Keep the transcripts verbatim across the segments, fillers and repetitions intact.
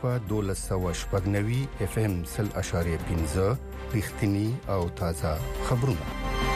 په دولس سوه شپږ نوي اف ام سل اشاریه پنځه رښتینی او تازه خبرونه.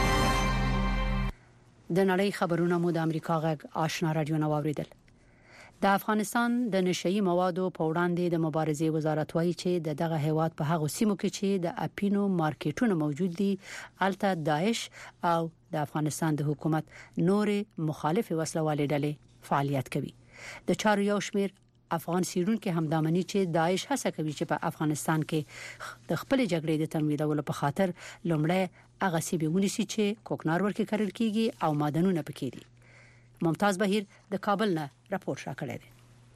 د نړۍ خبرونه مو د امریکا غږ آشنا رادیو نو اوریدل. د افغانستان د نشئی موادو په وړاندې د مبارزې وزارت وایي چې دغه هیواد په هغه سیمو کې چې د اپینو مارکیټونو موجود دي الته داعش او د افغانستان د حکومت نورې مخالف وسلوالې ډلې فعالیت کوي. د چارو یو شمیر افغان سیرونکو همدامني چې داعش هڅه کوي چې په افغانستان کې د خپل جګړې د تمویلولو په خاطر لومړی هغه سیمې ونیسي چې کوکنار ورکې کړل کیږي او معدنونه پکې دي. ممتاز بهیر د کابل نه راپور راکړی دی.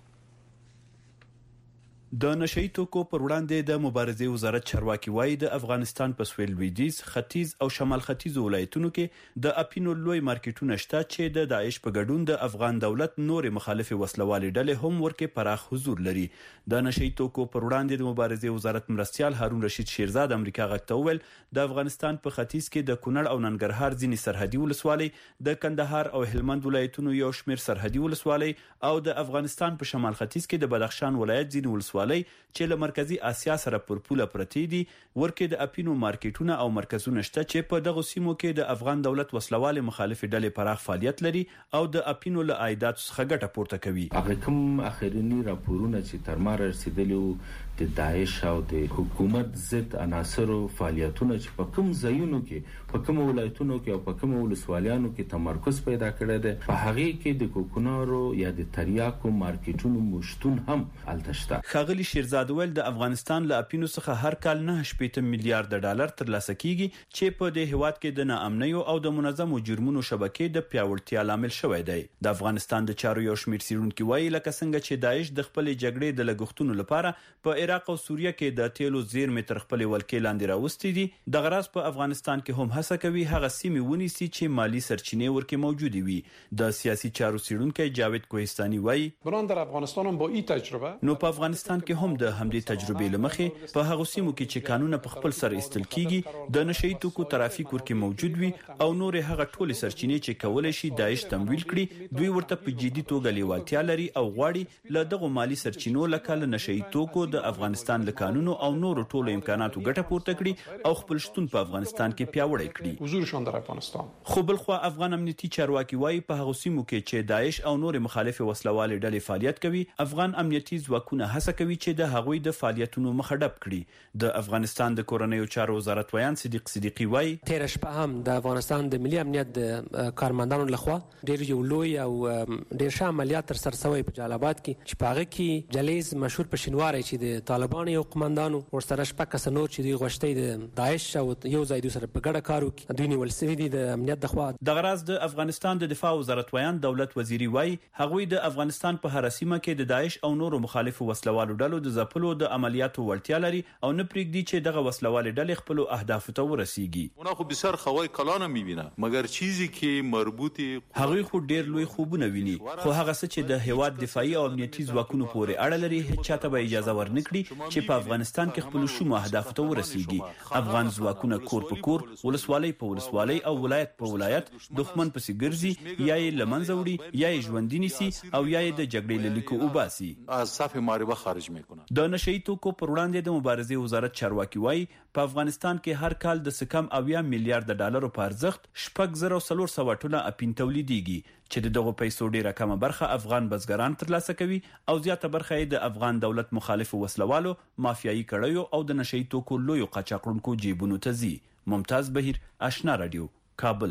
د نشئی توکو پر وړاندې د مبارزې وزارت چارواکي وایي د افغانستان په سویل لویدیځ، ختیځ او شمال ختیځ ولایتونو کې د اپینو لوی مارکیټونه شته چې د داعش په ګډون د افغان دولت نورې مخالف وسلوالې ډلې هم ورکه پراخ حضور لري. د نشئی توکو پر وړاندې د مبارزې وزارت مرستيال هارون رشید شیرزاد امریکا غږ ته وویل د افغانستان په ختیځ کې د کونړ او ننګرهار ځینې سرحدي ولسوالۍ، د کندهار او هلمند ولایتونو یو شمیر سرحدي ولسوالۍ او د افغانستان په شمال ختیځ کې د بدخشان ولایت ځینې ولسوالۍ چې له مرکزی اسیا سره پر پوله پرتی دي ورکه د اپینو مارکیټونه او مرکزونه شته چې په دغه سیمو کې د افغان دولت وسلواله مخالف ډلې پراخ فعالیت لري او د اپینو له عایدات څخه ګټه پورته کوي. هغه کوم اخرینی راپورونه چې تر ما رسیدلی د داعش او د حکومت ضد عناصرو فعالیتونه چې په کوم ځایونو کې په کوم ولایتونو کې او په کوم ولسوالیانو کې تمرکز پیدا کړی دی په هغه کې د کوکنارو یا د تریاکو مارکیټونو مشتون هم التشته. خاغلی شیرزاد ویل د افغانستان له اپینو څخه هر کال نه شپږ میلیارډ ډالر ترلاسه کیږي چې په دې هیواد کې د ناامنۍ او د منظمو جرمونو شبکې د پیاوړتیا لامل شوی دی. د افغانستان د چارو یو شمیر سیرونکو وایي لکه څنګه چې داعش د خپل جګړې د لګښتونو لپاره په عراق او سوریه کې د تیلو زیرمې تر خپل ولکې لاندې راوستي دي. د غراس په افغانستان کې هم هڅه کوي هغه سیمې ونیسي چې مالی سرچینې ورکې موجود وي. د سیاسي چارو سیرونکو جاوید کوهستاني وایي بران در افغانستان هم با این تجربه نو په افغانستان کې هم د همدې تجربې لمخې په هغه سیمو کې چې قانون په خپل سر استل کیږي د نشئی توکو ترافیک ورکې موجود وي او نور هغه ټولې سرچینې چې کولای شي داعش تمویل کړي دوی ورته په جدي توګه لیوالتیا لري او غواړي له دغه مالی سرچینو لکه له نشئی توکو د افغانستان له قانون او نور ټولو امکاناتو ګټه پورته کړي او خپل شتون په افغانستان کې پیاوړی کړي. حضورشان در افغانستان خو بلخوا افغان امنیتي چارواکي وایي په هغه سیمو کې چې داعش او نور مخالف وسلوالې ډلې فعالیت کوي افغان امنیتي ځواکونه هڅه کوي چې د هغوی د فعالیتونو مخه ډب کړي. د افغانستان د کورنیو چارو وزارت ویان صدیق صدیقي وایي تیر شپه هم د افغانستان د ملي امنیت د کارمندانو لخوا ډیر یو لوی او ډیر ښه عملیات تر سره شوی په جلال آباد کې چې په هغه کې جلیز مشهور پښینوار چې د طالبان یو قومندانو ورسره شپه کس نور چې دوی غوښتي د داعش او یو ځای دوی سره په ګډه کار وکړي دوی نیول شوي دي د امنیت د خوا. د غراز د افغانستان د دفاع وزارت ویان دولت وزیری وایي هغوی د افغانستان په هر سیمه کې د داعش او نورو مخالفو وسلوالو ډلو د ځپلو د عملیاتو وړتیا لري او نه پرېږدي چې دغه وسلوالې ډلې خپل اهداف ته ورسیږي. اونا خو بسیار خوای کلانه میبینه مګر چیزی کې مربوطي هغوی خو ډیر لوی خوبونه ویني خو هغه څه چې د هیواد دفاعي او امنیتي ځواکونو پورې اړه لري هیڅ چاته به اجازه ورنکړي چې په افغانستان کې خپل شوم اهداف ته ورسیږي. افغان ځواکونه کور په کور، ولسوالۍ په ولسوالۍ او ولایت په ولایت دښمن پسې ګرځي یا یې لمنځه وړي یا یې ژوندۍ نیسي او یا یې د جګړې له لیکو وباسي. از صف محاربه خارج میکنه. د نشئی توکو پر وړاندې د مبارزې وزارت چارواکي وایي په افغانستان کې هر کال د سکم اویا میلیارډ ډالرو په ارزښت شپږ زره څلور سوه ټنه اپین تولیدېږي چې دغه پیسو ډیره کمه برخه افغان بزګران ترلاسه کوي او زیاته برخه یې د افغان دولت مخالف وسلوالو، مافیایي کړیو او د نشئی توکو لوی قاچاقونکو جیبونو ته ځي. ممتاز بهیر آشنا رادیو کابل.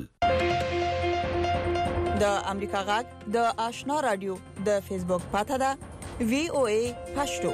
د امریکا غږ د آشنا رادیو د فیسبوک پاڼه ده وی او ای پښتو.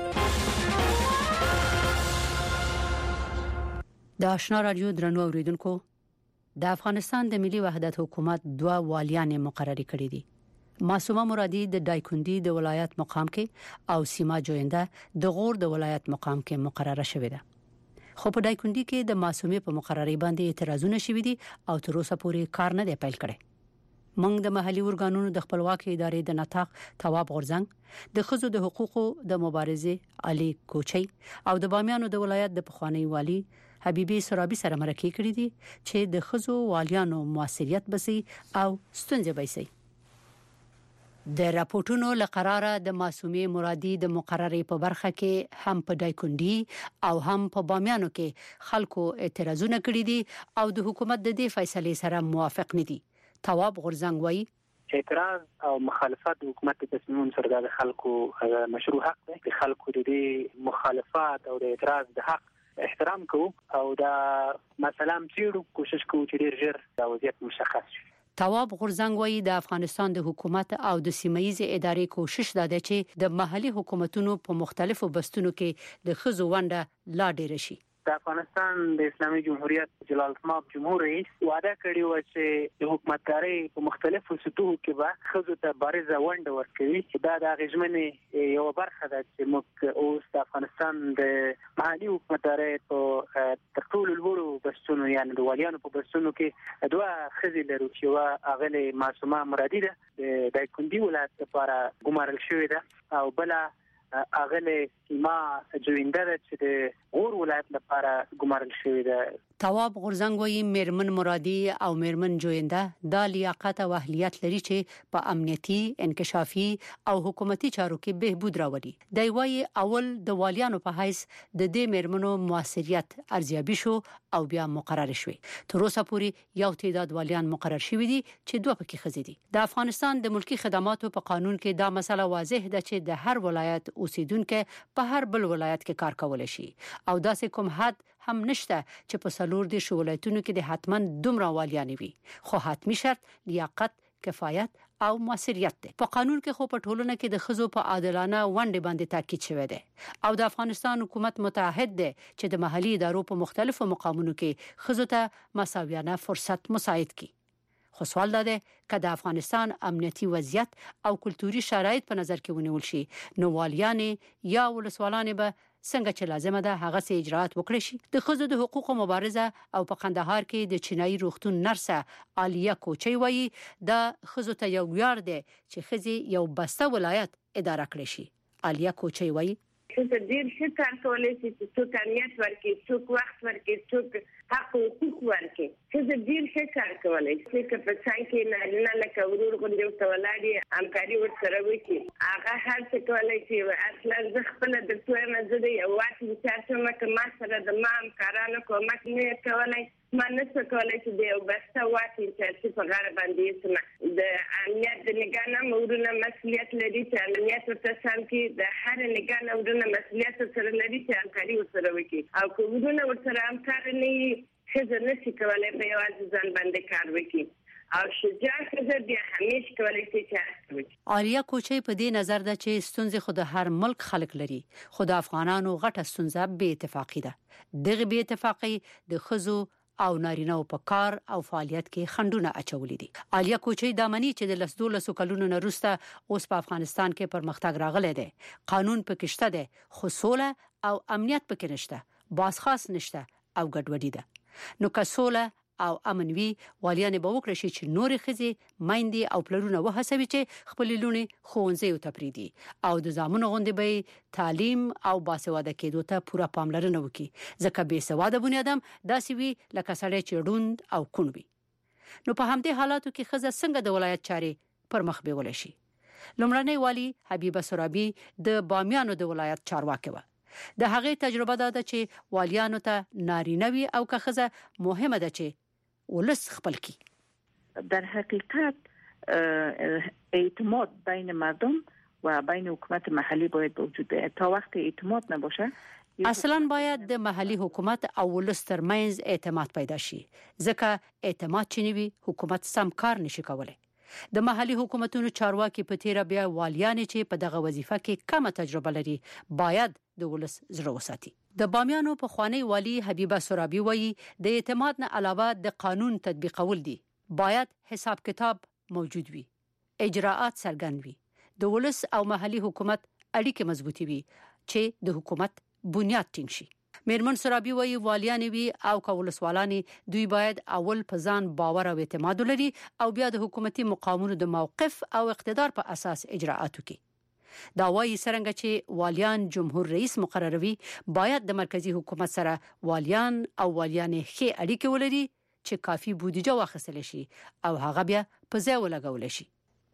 د آشنا رادیو درنو اوریدونکو د افغانستان د ملي وحدت حکومت دوه والیان مقرري کړي دي. معصومه مرادي د دایکندي د ولایت مقام کې او سیما جوینده د غور د ولایت مقام کې مقرره شوې ده. خو په دایکندي کې د معصومه په مقرري باندې اعتراضونه شوي دي او تر اوسه پورې کار نه دی پیل کړی. موږ د محلي ورګانونو د خپلواکۍ ادارې د نطاق تواب غورزنګ د خزو د حقوقو د مبارزې علي کوچي او د بامیانو د ولایت د پخوانی والی حبيبي سرابي سره مرکه کړې دي چې د خزو والیانو موثریت بسي او ستونزې بسي. د راپورټونو لقراره د معصومې مرادي د مقررې په برخه کې هم په دایکندي او هم په بامیانو کې خلکو اعتراضونه کړي دي او د حکومت د دې فیصلې سره موافق نه دي. تواب غورزنګ وایي اعتراض او مخالفت د حکومت د تصمیمونو سره د خلکو مشروع حق دی. د خلکو د دې مخالفت او د اعتراض د حق احترام کوو او دا مثلا چیرې کوشش کوو چې ډیر ژر دا وضعیت مشخص شي. تواب غورزنګ وایي د افغانستان د حکومت او د سیمه‌ییزې ادارې کوشش دا ده چې د محلي حکومتونو په مختلفو بستونو کې د خزو ونډه لا ډېره شي. د افغانستان د اسلامي جمهوریت جلال المآب جمهور رئیس وعده کړی و چې د حکومتداري په مختلفو سطحو کې به خزو ته بارزه ونډه ورکوي. دا د غژمنې یو برخه ده چې موږ اوس د افغانستان د محلي حکومتداري په تر ټولو لوړو بستونو یعنی د والیانو په بستونو کې دوه خزې لرو چې اغله معصومه مرادي ده د دایکندي ولایت لپاره ګمارل شوې ده او بل اغله سیما جوینده چې د غور ولایت لپاره ګمارل شوې ده. تواب غورزنګ وایي میرمن مرادي او میرمن جوینده د لیاقت او اهلیت لري چې په امنیتي، انکشافي او حکومتي چارو کې بهبود راوړي. د وایي اول د والیانو په حیث د دې میرمنو موثریت ارزیابي شو او بیا مقرر شوې. تر اوسه پورې یو تعداد والیان مقرر شوي دي چې دوه پکې خزې دي. د افغانستان د ملکی خدماتو په قانون کې دا مسله واضح ده چې د هر ولایت اوسیدونکو په هر بل ولایت کې کار کولای شي او داسې کوم حد هم نشته چې په سلور دي ولایتونو کې د حتمن دومره والیان وي، خو حتمی شرط لیاقت، کفایت او موثریت دی. په قانون کې خو په ټولنه کې د خزو په عادلانه ونډه باندې تاکید شوی دی او د افغانستان حکومت متعهد دی چې د محلي ادارو په مختلفو مقامونو کې خزو ته مساویانه فرصت مساعد کړي. خو سوال دا دی چې د افغانستان امنیتي وضعیت او کلتوري شرایط په نظر کې ونیول شي نو والیان یا ولسوالان به څنګه چې لازمه ده هغه سي اجرات وکړي شي. د خزو د حقوقو مبارزه او په قندهار کې د چینایي روغتون نرسه عالیه کوچي وایي د خزو ته یو ویاړ دی چې خزي یو بسته ولایت اداره کړي شي. عالیه کوچي وایي چې ډیر ښه کار کولای شي چې څوک امنیت ورکړي، څوک وخت ورکړي، څوک حق او حقوق ورکړي. چې ډیر ښه کار کولای شي چې په څنګه کې نه نه لکه ورور غوندې وتولادي همکاري ورسره وکړي. هغه هر څه کولای شي. اصلا زه خپل د توه مزه دی او وخت چې ما ما سره د ما همکارانو کومک نه کولای ما نسو کولای چې د یو بسته واکین چې په غاړه باندې سم د امنیت د نگاه مورونه مسؤلیت لري چې امنیت ورته سم کې د هر نگاه مورونه مسؤلیت سره لري چې همکاري ورسره وکړي او کومونه ورسره همکار نه څه نشي کولای په یوازې ځان باندې کار وکړي او شجاع خزر بیا همیش کولای شي چې عالیه کوچي په دې نظر ده چې ستونزې خو د هر ملک خلک لري، خو د افغانانو غټه ستونزه بې اتفاقی ده. دغه بې اتفاقی د خزو او نارینه په کار او فعالیت کې خندونه اچولې دي. عالیه کوچي د منی چې د لسدو لسو کلونو نه وروسته اوس په افغانستان کې پرمختګ راغلی دی. قانون پکې شته دی خو سوله او امنیت پکې نشته، باز خاص نشته او ګډوډي ده. نو که سوله او امن وی والیان به وکړي چې نورې خزي مایندې او پلرونه وهڅوي چې خپل لونی خوونځي او تپریدي او د زامنو غوندې به تعلیم او باسواده کېدو ته پوره پاملرنه وکړي ځکه بې سواده بنیادم داسې وی لکه سړی چې ډوند او کون وي. نو په همدې حالاتو کې خزه څنګه د ولایت چارې پر مخ بیول شي؟ لومړنی والی حبیبه سرابي د بامیانو د ولایت چارواکي و. د هغه تجربه دا ده چې والیانو ته نارینوي او که خزه مهمه ده چې ولس خپل کی. در حقیقت اعتماد بین مردم و بین حکومت محلی باید وجود داشته. تا وقت اعتماد نباشه اصلا باید د محلی حکومت او ولس ترمنځ اعتماد پیدا شي ځکه اعتماد چې نوي حکومت سم کار نشي کولای. د محلي حکومتونو چارواکي په تیر بیا والیان چې په دغه وظیفه کې کمه تجربه لري باید د ولس زړه وساتي. د بامیانو په خوانی والی حبیبه سرابي وایي د اعتماد نه علاوه د قانون تطبیقول دي. باید حساب کتاب موجود وي، اجراءات څرګند وي، د ولس او محلي حکومت اړیکې مضبوطي وي چې د حکومت بنیاد ټینګ شي. میرمن سرابي وایي والیان وی او کولسوالان دوی باید اول په ځان باور او اعتماد لري او بیا د حکومتي مقامونو د موقف او اقتدار په اساس اجراءات وکړي. دا وایي څنګه چې والیان جمهور رئیس مقرروي باید د مرکزی حکومت سره والیان او والیان ښه اړیکې ولري چې کافي بودیجه واخیستل شي او هغه بیا په ځای ولګول شي.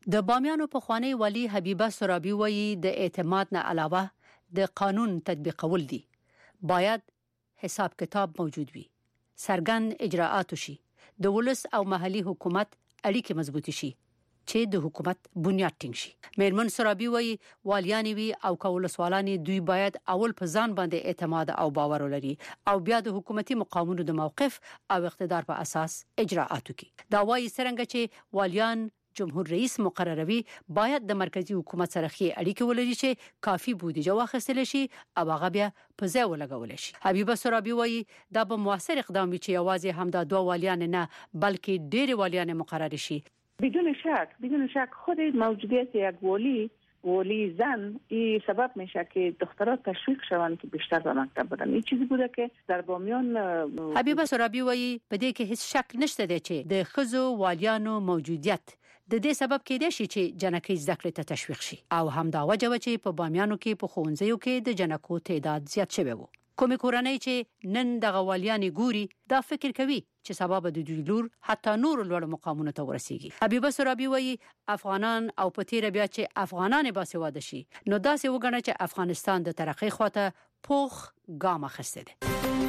د بامیانو په خوانی ولی حبیبه سرابي وایي د اعتماد نه علاوه د قانون تطبیقول دي. باید حساب کتاب موجود وي، سرګند اجراءات شي، د ولس او محلي حکومت اړیکې مضبوطې شي چې د حکومت بنیاد ټینګ شي. میرمن سرابي وایي والیان وي او کول سوالانی دوی باید اول په ځان باندې اعتماد او باور ولري او بیا د حکومتي مقامونو د موقف او اقتدار په اساس اجراءات وکړي. دا وایي څنګه چې والیان جمهور رئیس مقرروي باید د مرکزی حکومت سره ښې اړیکې ولري چې کافي بودیجه واخیستل شي او هغه بیا په ځای ولګول شي. حبیبه سرابي وایي دا به موثر اقدام وي چې یوازې همدا دوه والیان نه بلکې ډېر والیان مقرر شي. بدون شک بدون شک خود موجودیت یک ولی ولی زن این سبب میشه که دخترها تشویق شوند که بیشتر به مکتب برن. این چیزی بوده که در بامیان حبیبه سرابی وایي په دې کې هیڅ شک نشته دی چې د ښځو والیانو موجودیت د دې سبب کېدای شي چې جنکې زده کړې ته تشویق شي او همدا وجه و چې په بامیانو کې په ښوونځیو کې د جنکو تعداد زیات شوی وو. کومې کورنۍ چې نن د غوالیانې ګوري دا فکر کوي چې سبب د دوی لور حتی نور لوړ مقامونو ته ورسیږي. حبیبه سرابي وایي افغانان او په تیر بیا چې افغانان باسواده شي نو داسې وګڼه چې افغانستان د ترقی خواته پوخ ګام اخیسته دی.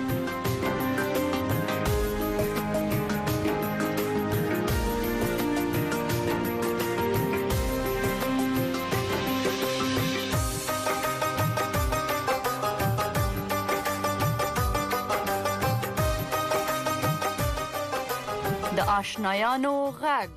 د آشنایانو غږ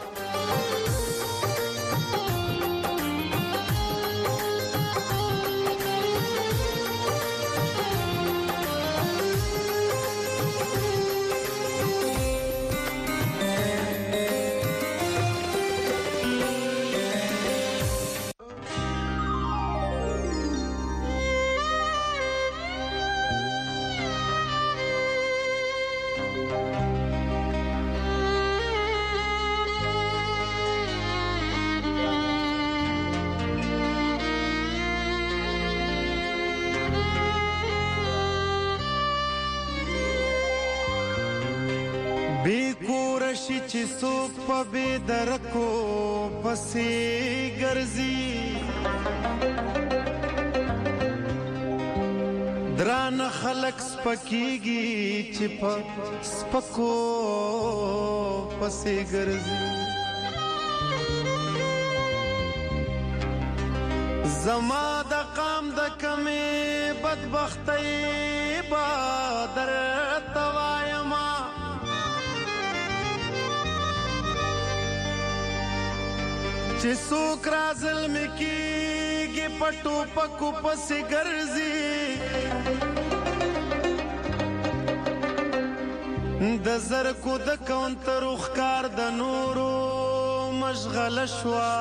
چې څوک په بې درکو پسې ګرځي درانه خلک سپکیږي چې په سپکو پسې ګرځي زما د قام د کمې بدبختۍ با درته وایما چې څوک را ظلم کېږي په ټوپکو پسې ګرځي د زرکو د کونترو ښکار د نورو مشغله شوه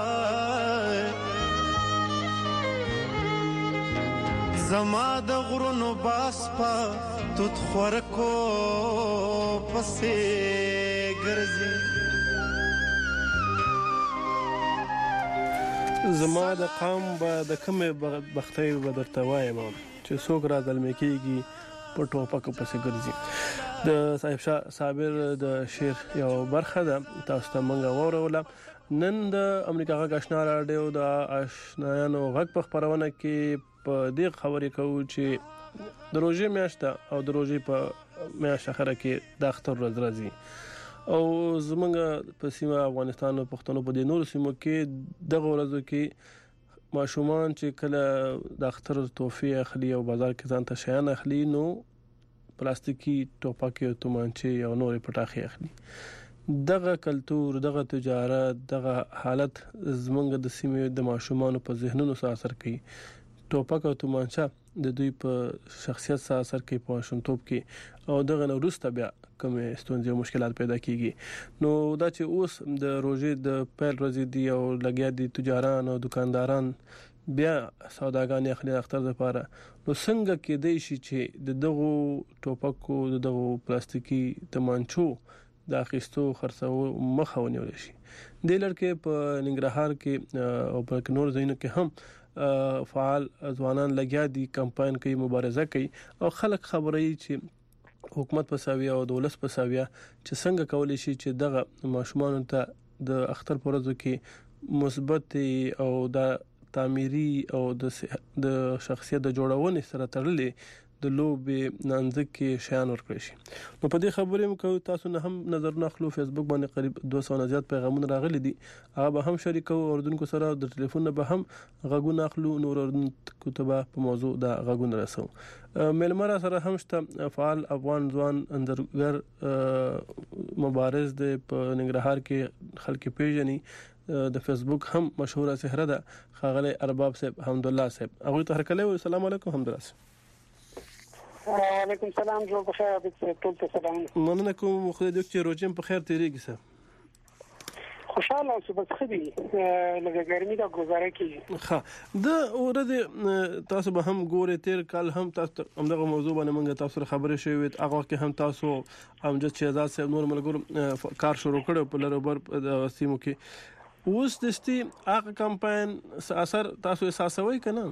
زما د غرونو باس په توت خورکو پسې ګرځي زما د قام به د کومې بدبختۍ به درته وایم چې څوک را ظلم کېږي په ټوپکو پسې ګرځي. د صاحب شاه صابر د شعر یو برخه ده تاسو ته موږ واوروله. نن د امریکا غږ آشنا راډیو د آشنایانو غږ په خپرونه کې په دې خبرې کوو چې د روژې میاشته او د روژې په میاشت اخره کې د اختر ورځ راځي او زمونږ په سیمه افغانستان او پښتنو په دې نورو سیمو کې دغه ورځو کې ماشومان چې کله د اختر تحفې اخلي او بازار کې ځان ته شیان اخلي نو پلاستیکي ټوپکې او تومانچې او نورې پټاخې اخلي. دغه کلتور دغه تجارت دغه حالت زمونږ د سیمې د ماشومانو په ذهنونو سره اثر کوي. ټوپک او تومانچه د دوی په شخصیت سره اثر کوي په شونټوب کې او دغه وروسته بیا کومې ستونزې او مشکلات پیدا کیږي. نو دا چې اوس د روژې د پیل ورځې دی او لګیا دي تجاران او دکانداران بیا سوداګانې اخلي اختر لپاره نو څنګه کېدای شي چې د دغه ټوپکو د دغه پلاستیکي تومانچو د اخیستو خرڅو مخه ونیول شي. د لړکې په ننګرهار کې او په نور ځایونو کې هم فعال ځوانان لګیا دي کمپاین کوي مبارزه کوي او خلک خبري چې حکومت په ساویه او دولت په ساویه چې څنګه کولای شي چې دغه ماشومان ته د اختر پرځو کې مثبت او د تعمیري او د د شخصیت د جوړونې سره تړلې د لوبې نانځ کې شیان ورکړي شي. نو په دې خبرې مو کو تاسو نه هم نظر ناخلو. فیسبوک باندې قریب دوه سوه نه زیات پیغامونه راغلي دي، هغه به هم شریکو اوردونکو سره د ټلیفون نه به هم غږونه اخلو، نور اوردونکو ته به په موضوع د غږونه رسو. ملمر سره هم شته فعال افغان ځوان اندرګر مبارز د په ننګرهار کې خلک پیژني، د فیسبوک هم مشهوره سحره ده خاغله ارباب صاحب حمد الله صاحب. هغه ته هرکله السلام علیکم. حمد الله وعلیکم سلام. جوړ بخیر د ټول ته سلام. مننه کوم. خو دې چې روزم په خیر تیریږي سه خوشاله اوسه بس خدي لږه ګرمي دا گزاره کی. ها د ورته تاسو به هم ګوره تیر کال هم تاسو همدغه موضوع باندې موږ تاسو سره خبرې شوې، هغه کې هم تاسو امجد شهزاد صاحب نور ملګرو کار شروع کړو په لروبر د سیمو کې. اوس د ستي هغه کمپاین اثر تاسو احساسوي کنه؟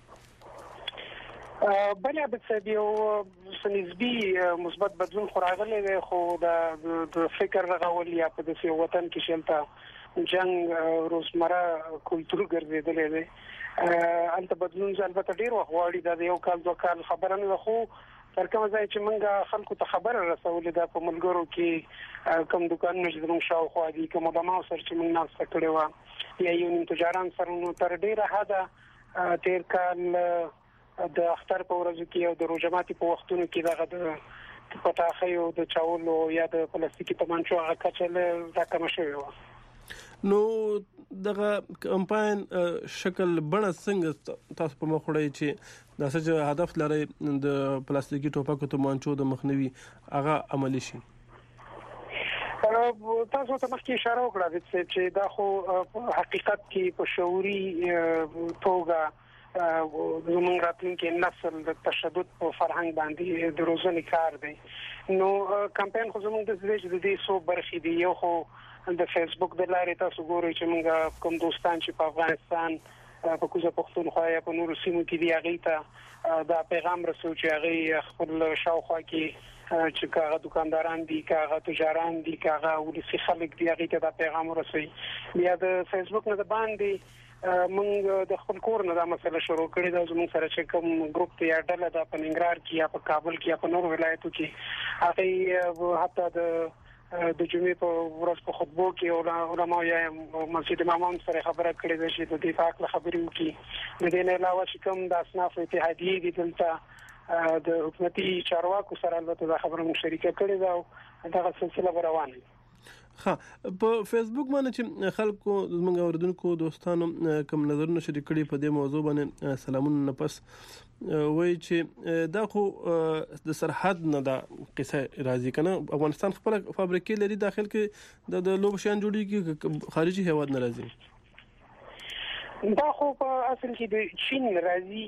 بله به یو سنسبي مثبت بدلون خو راغلی دی، خو د فکر رغول یا په داسې وطن کې شلته جنگ روزمره کلتور ګرځېدلی دی، هلته بدلون البته ډېر وخت غواړي. دا د یو کال دوه کال خبره نه ده، خو تر کومه ځای چې موږ خلکو ته خبره رسولې ده په ملګرو کې کوم دوکانونه چې زموږ شاوخوا دي، کوم علماو سره چې موږ ناسته کړې وه یا یو نیم تجاران سره، نو تر ډېره حده تېر کال د اختر په ورځو کې او د روژه ماتي په وختونو کې دغه د پټاخیو د چاولو یا د پلاستیکي تمانچو هغه کچه راکمه شوې وه. نو دغه کمپاین شکل بڼه څنګه تاسو په مخ وړئ چې دا څه هدف لري د پلاستیکي ټوپکو تمانچو د مخنیوي هغه عملی شي؟ تاسو ته مخکې اشاره وکړه چې دا خو حقیقت کې په شعوري توګه زموږ راتلونکي نسل د تشدد په فرهنګ باندې د روزنې کار دی. نو کمپاین خو زموږ د دې څو برخې دي. یو خو د فیسبوک د لارې تاسو ګورئ چې موږ کوم دوستان چې په افغانستان په کوزه پښتونخوا یا په نورو سیمو کې دي هغه ته دا پیغام رسو چې هغه خپل شاوخوا کې چې کاغه دکانداران دي، کاغه تجاران دي، کاغه ولسی خلک دي، هغه ته دا پیغام ورسوي. بیا د فیسبوک نه د باندې موږ د خپل کور نه دا مسله شروع کړې ده. زموږ سره چې کوم ګروپ ته یا ډله ده په ننګرهار کې یا په کابل کې یا په نورو ولایتو کې، هغه حتی د د جمعې په ورځ په خطبو کې علماء یا مسجد امامان سره خبره کړې ده چې د دې په اړه خبرې وکړي. د دې نه علاوه چې کوم د اصناف اتحادیې دي دلته د حکومتي چارواکو سره البته دا خبره مو شریکه کړې ده او دغه سلسله روانه ده. ها په فیسبوک باندې چې خلکو زموږ اوردونکو دوستانو کوم نظرونه شریک کړي په دې موضوع باندې سلامونه نه پس وایي چې دا خو د سرحد نه دا قصه راځي کنه. افغانستان خپل فابریکې لري داخل کې د لوب شیان جوړیږي، خارجي هیواد نه راځي. دا خو په اصل کې د چین راځي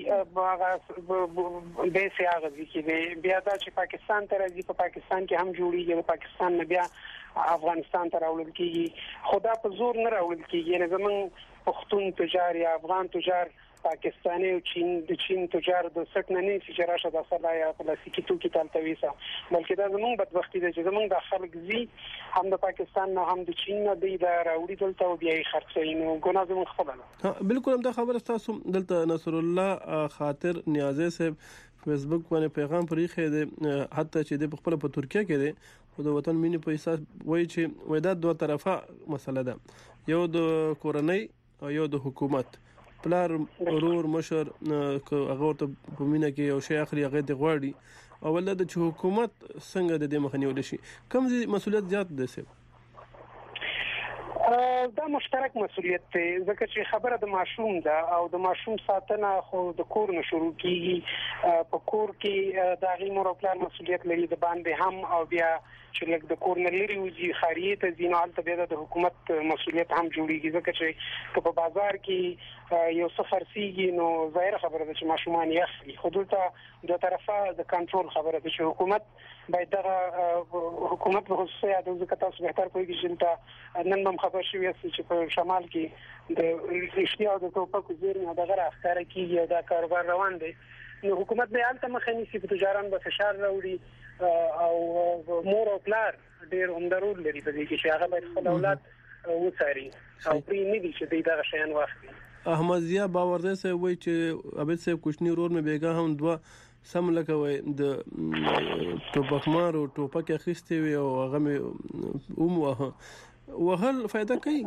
هغه به سي هغه کې بیا دا چې پاکستان ته راځي، په پاکستان کې هم جوړیږي، په پاکستان نه بیا افغانستان ته راوړل کیږي. خدا په زور نه راوړل کیږي، یعنی زمون پښتون تجار یا افغان تجار پاکستاني او چین د چین تجار د سټ نه نه چې راشه د اصله یا پلاستیکي توکي تلته ویسا، بلکې دا زمون بدبختی ده چې زمون د خلک زی هم د پاکستان نه هم د چین نه دی دا راوړي دلته او بیا یې خرڅینو ګناه زمون خپل نه. بالکل هم دا خبره تاسو دلته نصر الله خاطر نیازی صاحب فیسبوک باندې پیغام پرې خېده، حتی چې د خپل په ترکیه کې دی او د وطن مینې په اساس وایي چې وای دا دوه طرفه مسله ده، یو د کورنۍ او یو د حکومت. پلار ورور مشر هغه ته په مینه کې یو شی اخلي هغه د غواړي او ولله د حکومت څنګه د دې مخنیول شي کوم مسولیت زیات ده سه؟ دا مشترک مسولیت دی ځکه چې خبره د معصوم ده او د معصوم ساتنه خو د کور نه شروع کیږي. په کور کې د غي مور او پلان مسولیت لري د باندې هم او بیا چې لکه د کور نه لري وزي خاریه ته زینال ته بیا د حکومت مسولیت هم جوړیږي ځکه چې په بازار کې یو سفر سیږي نو ظاهر خبره ده چې معصومان یې اخلي. خو دلته د طرفه د کنټرول خبره ده چې حکومت باید دغه حکومت په خصوصي د ځکه تاسو به تر کوی چې نن هم خبر شوی چې په شمال کې د اشتیا د ټوپکو زیرمه دغه راخاره کیږي او دا کاروبار روان دی. نو حکومت به الته مخه نیسي، په تجاران به فشار راوړي او مور او پلار ډیر عمده رول لري په دې کې چې هغه باید خپل اولاد وڅاري او پرې نه دي چې دا شیان واخلي. احمد ضیا باوردی صاحب وایي چې عبید صاحب کوچنی ورور مې بیګا هم دوه سم لکه وای د ټوپک مار او ټوپک اخیستې وي او هغه مې اوم وهه وهل فایده کوي؟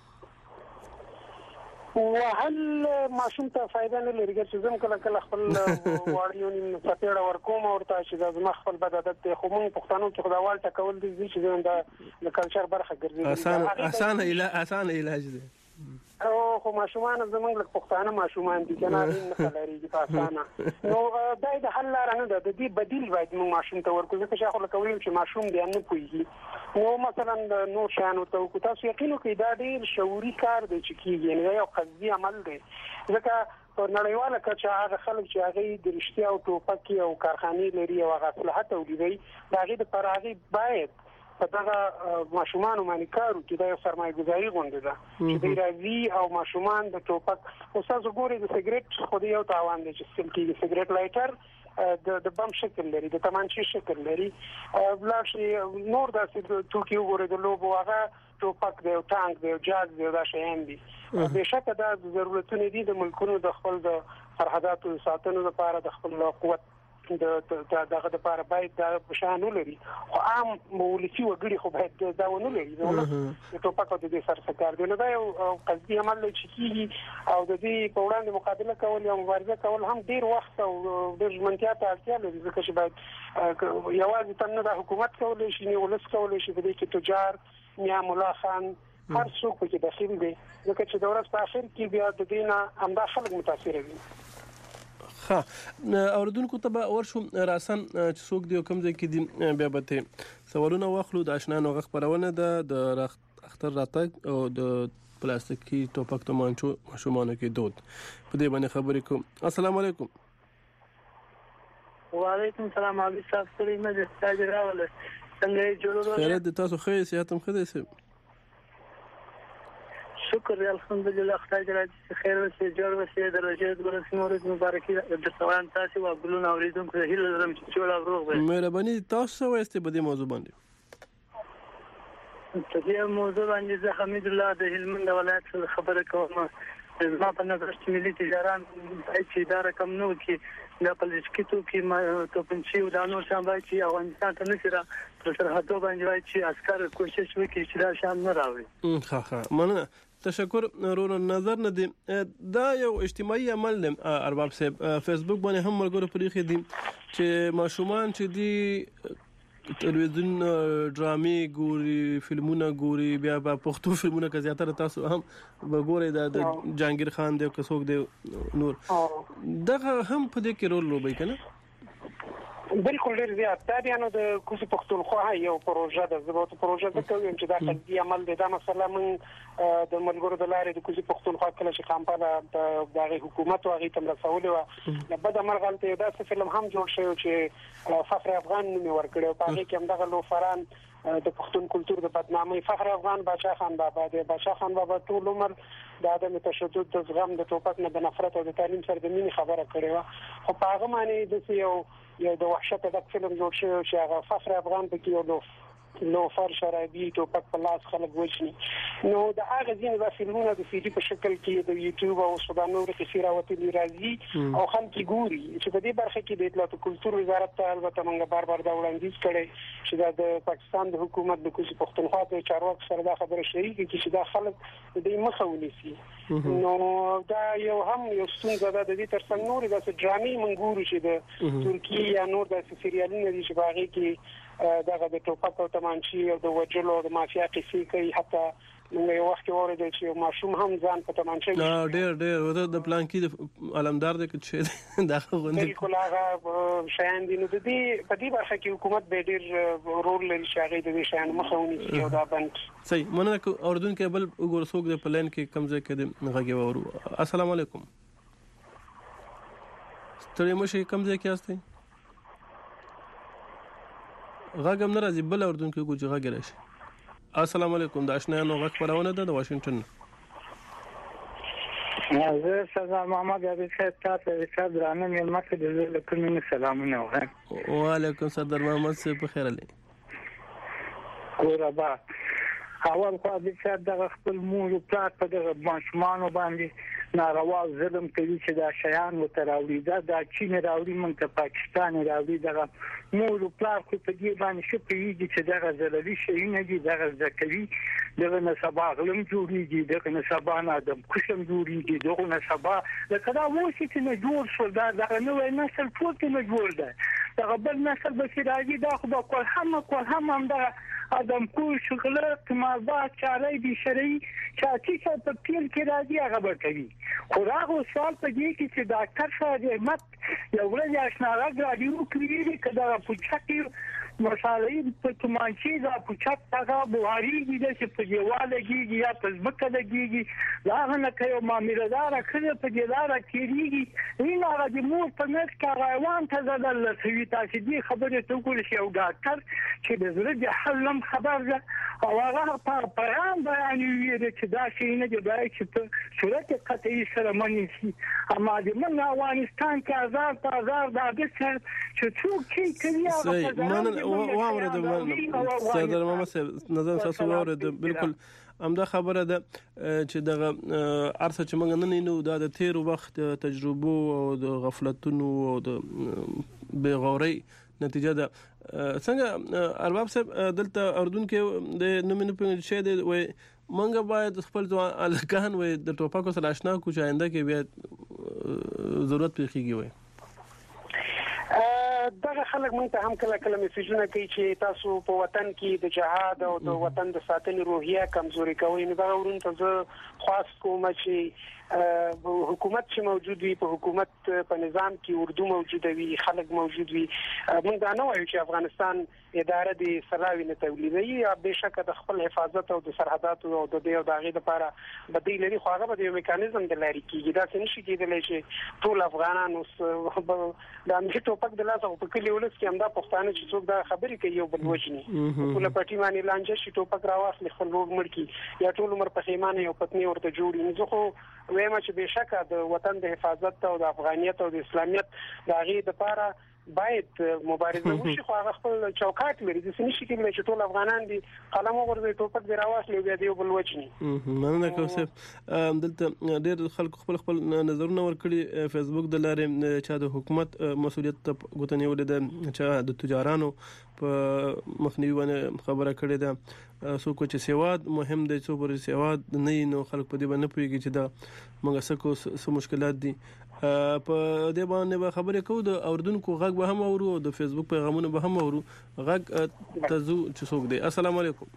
وهل ماشوم ته فائدہ نه لري چې زم کله کله خپل واړیو نیم سپېړه ورکوم او ورته چې د زما خپل بد عادت دی خو موږ پښتنو کې خداوال ټکول دي چې دا د کلچر برخه ګرځي. اسانه اسانه علاج اسانه علاج دی او خو ماشومان زمونږ له پښتانه ماشومان دي کنه نه خلاريږي په اسانه نو دا د حل لار نه ده د دې بدیل باید موږ ماشوم ته ورکو ځکه چې خو لکه ویل چې ماشوم دی نه پوهیږي نو مثلا د نو شانو ته کو تاسو یقینو کې دا ډیر شعوري کار دی چې کیږي نه یو قصدي عمل دی ځکه په نړیواله کچه هغه خلک چې هغه د رښتیا او ټوپک او کارخانې لري او هغه اصلاحات تولیدوي دا غي د پرهغي باید په دغه ماشومان باندې کارو چې دا یو سرمایه گذاري غونډه ده چې د راځي او ماشومان د ټوپک اوسه ګوري د سیګریټ خو یو تاوان دی چې سلکي سیګریټ لایټر د د بم شکل لري د تمانچې شکل لري بلاشي نور د توکي وګوري د لوبو هغه ټوپک دی او ټانک دی او جاز دی دا شیان دي بهشکه دا ضرورتونه دي د ملکونو د خپل د سرحداتو ساتنې لپاره د خپل قوت د دغه د لپاره باید دا بشانو لري خو عام مولسي وګړي خو باید دا ونه لري نو د ټوپک د دې سر سکار دی نو دا یو قصدي عمل چې کیږي او د دې په وړاندې مقابله کول یا مبارزه کول هم ډیر وخت او ډیر ژمنتیا ته اړتیا لري ځکه چې باید یوازې تنه د حکومت کولای شي نه ولس کولای شي د دې کې تجار یا مولا خان هر څوک چې داخل دي ځکه چې د ورځ په اخر کې بیا د دینه همدا خلک متاثر دي. ها اوردونکو ته ورشو راسن چې څوک دی کوم ځای کې دی بیا به سوالونه واخلو د آشنا نوغه خبرونه ده د اختر راتګ او د پلاستیکي ټوپک تمانچو ماشومانو کې دود په دې باندې خبرې کوم. السلام علیکم. وعلیکم السلام علي صاحب سره مې ستاسو راول څنګه جوړو خیرت د تاسو خیر صحت هم خدای سي شکر الحمدلله خدای دې راځي خیر وسه جوړ وسه درجه د ورسمورز مبارکي د سوال تاسو او ګلون اوریدونکو ته هیله لرم چې جوړ او روغ وي. مهرباني تاسو واسطه په دې موضوع باندې په دې موضوع باندې زه حمید الله د هلمند ولایت خبره کوم. زما په نظر چې ملي تجاران چې دا رقم نو کې د پلیسکیتو کې ته پنځه و د نور شان باید چې افغانستان ته نشره تر سرحدو باندې باید چې عسكر کوشش وکړي چې دا شان نه راوړي. ها ها مننه تشکر رور نظر نه دی دا یو اجتماعي عمل دی ارباب صاحب فیسبوک باندې هم مرګره پریخي دي چې ماشومان چې دی تلویزیون ډرامې ګوري فلمونه ګوري بیا په پښتو فلمونه کې زیاتره تاسو هم وګورئ د جهانگیر خان دی او څوک دی نور دغه هم په دې کې رول لوبي کنه بالکل ډیر زیات دا دی نو د کوڅې پښتونخوا یو پروژه ده زبوت پروژه ده کوم چې دا قضیه عمل دی دا مثلا من د ملګرو د لارې د کوڅې پښتونخوا کله چې کمپاله د حکومت او غي تم رسولې و د بد مرغلته دا فلم هم جوړ شوی چې فخر افغان نوم ورکړ په هغه کې هم دغه لوفران د پښتون کلچر د بدنامي فخر افغان بادشاہ خان بابا د بادشاہ خان بابا ټول عمر د عدم تشدد د زغم د ټوپک نه د نفرت او د تعلیم سره د مینې خبره کړې و خو په هغه معنی د یو یو د وحشت د فلم جوړ شوی چې هغه فخر افغان په کې یو نو فر شرابي ټوپک په لاس خلک وښني نو د هغه ځین د فلمونو د سیدي په شکل کې د یوټیوب او سودانو د کثیره وتلی راځي او خلک ګوري چې په دې برخه کې د اطلاعات کلچر وزارت ته البته موږ بار بار دا وړاندیز کړی چې د پاکستان د حکومت د کوڅې پښتونخوا په چارواکو سره دا خبره شریک چې دا خلک د مخه ونیسي نو دا یو هم یو څنګه د دې ترڅنګ نور د ډرامې منګورو چې د ترکیه یا نور د سریالونو دي چې باغې کې دغه د ټوپک او تمانچې او د وجلو د مافیا قصې کوي حتی موږ یو وخت ورته چې ماشوم هم ځان په تمانچې نه ډېر ډېر د پلان کې علمدار د چې دغه غونډه بالکل هغه شیان دي نو د دې په دې برخه کې حکومت به ډېر رول لري چې هغه د دې شیان مخاوني کوي او دا بند صحیح مننه اوردون کې بل وګور څوک د پلان کې کم ځای کې غږی ورو. السلام علیکم ستړي مشه کم ځای کې یاستئ غاګم ناراضي بل اردن کې کوجه غاګ راشي. السلام علیکم د آشنا نو غاګ خبرونه ده د واشنگټن. زه سزا محمد ابي صاحب تاسو ته درانه مې مکه د کومین سلامونه وایم. وعلیکم سردار محمد صاحب په خیر علي. ګورابا اول خو د دغه خپل مور او پلار په دغه ماشومان باندې ناروا ظلم کوي چې دا شیان وتراوړي دا د چین راوړي مونږ ته پاکستان راوړي دغه مور او پلار خو په دې باندې شو پیږي چې دغه زلوي شي نه دي دغه ځکوي دغه نه سبا غلم جوړيږي دغه نه سبا نه د کوشم جوړيږي دغه نه سبا لکه دا وشي چې نه جوړ شو دا دغه نوې نسل ټول کې نه جوړ ده دغه بل نسل به چې راځي دا خو به کول هم کول هم هم دا ادم کو شغله کمالات چاري دي شرعي چې چې په پیل کې راځي هغه به کوي خو راغو سوال په دې کې چې ډاکټر صاحب مت یو ورځ آشنا راغلی کړي کدا پوښتنه مصالحې په تمانچې دا پوښتنه هغه بوهاري دي چې په دیواله کېږي یا په ځمکه لګيږي دا نه کوي معاملدار کړي په دیواره کېږي این هغه د مور په نس کې روان ته ځدل لسوي تاسو دې خبره ته کول شي او ډاکټر چې د زړه د حلم خبر ده او هغه په پیغام بیانوي چې دا شي نه دی باید چې په صورت قطعي سره منی شي اما د من افغانستان کې آزاد آزاد د دې چې څوک چې کوي واوره د صدر محمد صاحب نظر تاسو واوره د بالکل امدا خبره ده چې دغه ارڅ چې موږ نه نینو دا د تیر وخت تجربو او د غفلتونو او د بغوري نتیجه ده څنګه ارباب صاحب دلته اردن کې د نومینو په شی دی وای منګه باید خپل ځوان الکان وای د ټوپاکو سره آشنا کو چې آینده کې بیا ضرورت پیږي وای دغه خلک مونږ ته هم کله کله میسجونه کوي چې تاسو په وطن کې د جهاد او د وطن د ساتنې روحیه کمزوري کوي نو دا ورونته زه خاص کوم چې حکومت چې موجود وي په حکومت په نظام کې اردو موجود وي خلک موجود وي موږ دا نه وایو چې افغانستان اداره د سلاوي نه تولیدوي یا بهشکه د خپل حفاظت او د سرحدات او د دې او دغه لپاره بدیل لري خو هغه به یو میکانیزم د لاري کېږي دا څنګه شي کېدلی چې ټول افغانانو د امریکا ټوپک د لاسه په کلی ولس کې همدا پښتانه چې څوک دا خبرې کوي یو بل وجني ټول پټي باندې لانجه شي ټوپک راوخلي خپل روغ مړ کی یا ټول عمر په خیمانه یو پتنی ورته جوړي نو خو وایم چې بهشکه د وطن د حفاظت او د افغانیت او د اسلامیت د هغه لپاره باید مبارزه وشي خو هغه خپل چوکاټ لري د سني شي کې چې ټول افغانان دي قلم ورته ټوپک دی راوخلي بیا دی بل وجني مننه کوم دلته ډېر خلک خپل خپل نظرونه ورکړي فیسبوک د لارې چې د حکومت مسولیت غوښتنې ولې چې د تجارانو په مخنیوي باندې خبره کړې ده سو کو چې سیواد مهم دی څو پر سیواد نه نو خلک په دې باندې پوهیږي چې دا موږ سکو څه مشکلات دي په دې باندې خبرې کوو د اوردونکو غږ به هم اورو او د فیسبوک پیغامونه به هم اورو غږ تاسو چې څوک دی السلام علیکم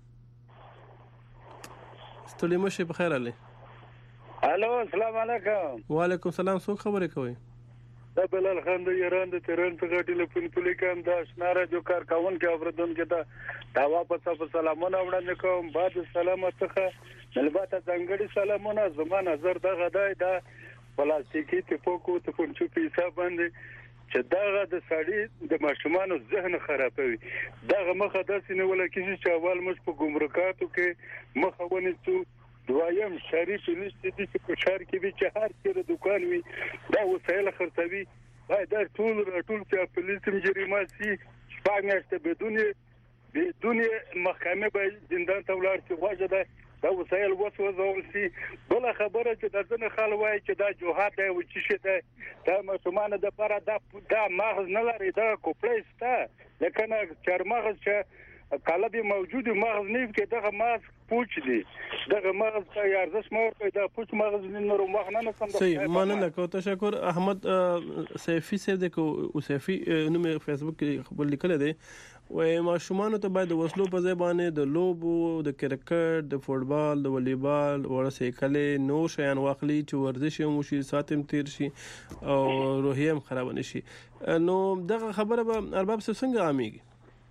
ستړي مشه په خیر علي الو السلام علیکم وعلیکم السلام څوک خبرې کوي دا بلال خان د ایران د تهران څخه ټلیفون پلی کوم دا شناره جو کار کاون کې اوردون کې دا دا واپس په سلامونه وړاندې کوم بعد سلامت څخه البته ځنګړي سلامونه زما نظر دغه دی دا پلاستیکي ټپوکو ته پونچو په حساب باندې چې دغه د سړی د ماشومان ذهن خرابوي دغه مخه داسې نه ولکه چې اول مش په ګمرکاتو کې مخه ونیسو دوایم شریف لیست دي چې په شهر کې به چې هر څه دکان وي دا وسایل خرڅوي باید دا ټول ټول چې پولیس جریمه سي شپږ میاشتې بدون بدون محکمه به زندان ته ولاړ شي واجب ده دا وسایل وسوځول سي بل خبره چې د ځنه خلک وایي چې دا جوهر دی او چې شه دی دا مسلمانانو د لپاره دا دا مغز نه لري دا کوپلیس ته لکه چرمغز چې کله به موجود مغز نه کې دغه مغز پوچ دي دغه مغز ته ارزش مور پیدا پوچ مغز نور مغز نه سم صحیح مننه کو تشکر احمد سیفی سیف د کو سیفی نو مې فیسبوک کې خبر لیکل دی وای ماشومان ته باید وسلو په ځای باندې د لوبو د کرکټ د فوټبال د والیبال ورسې کله نو شیان واخلي چې ورزش هم شي ساتم تیر شي او روحیه هم خراب نشي نو دغه خبره به ارباب څنګه عاميږي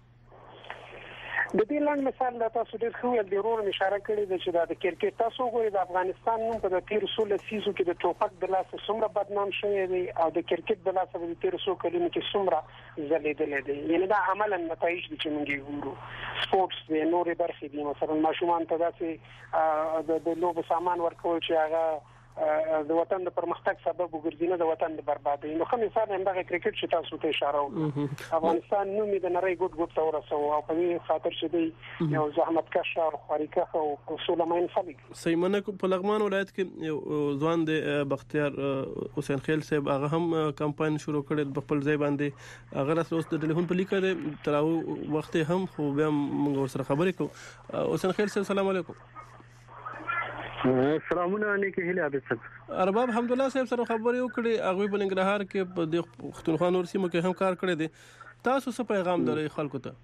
د دې لاندې مثال د تاسو د خو د ضرور اشاره کړې ده چې د کرکټ تاسو ګورئ د افغانستان نوم په تیر سول سیزو کې د ټوپک د لاس څومره بدنام شوی دی او د کرکټ د لاس په تیر سو کلونو کې څومره زلیدل دي یعنی دا عملاً نتایج دي چې موږ ګورو سپورتس د نورې برخې دي مثلا ماشومان ته داسې د لوبو سامان ورکول چې هغه د وطن د پرمختګ سبب وګرځي نه د وطن د بربادي. نو خو مثال هم دغه کرکټ چې تاسو ته اشاره وکړه، افغانستان نوم د نړۍ ګډ ګډ تورسو او په دې خاطر چې دی یو زحمت کش او خاریکه او سولمین خلک. سیمنه په لغمان ولایت کې ځوان د بختیار حسین خیل صاحب هغه هم کمپاین شروع کړی په خپل ځای باندې، هغه راس د ټلیفون په لیکه تر وخت هم خو بیا موږ سره خبرې کوو. حسین خیل صاحب السلام علیکم. سلامونه نیکی هیله عبد صاحب. ارباب حمدالله صاحب سره خبرې وکړې، هغه په ننګرهار کې په د پښتونخوا نور سیمو کې هم کار کړی دی. تاسو څه پیغام لرئ خلکو ته؟